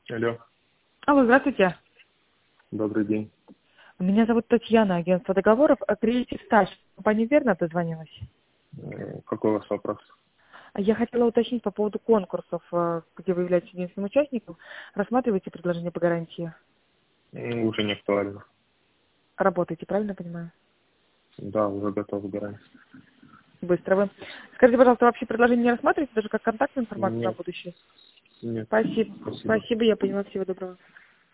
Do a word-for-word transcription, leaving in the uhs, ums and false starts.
Алло, Алло, здравствуйте. добрый день. Меня зовут Татьяна, агентство договоров. Креатив Стаж. Компания верно дозвонилась? Э, Какой у вас вопрос? Я хотела уточнить по поводу конкурсов, э, где вы являетесь единственным участником. Рассматриваете предложение по гарантии? М, Уже не актуально. Работаете, правильно понимаю? Да, уже готов к гарантии. Быстро вы. Скажите, пожалуйста, вообще предложение не рассматриваете даже как контактную информацию на Нет, будущее? нет. Спасибо. Спасибо. Спасибо, я поняла. Всего доброго.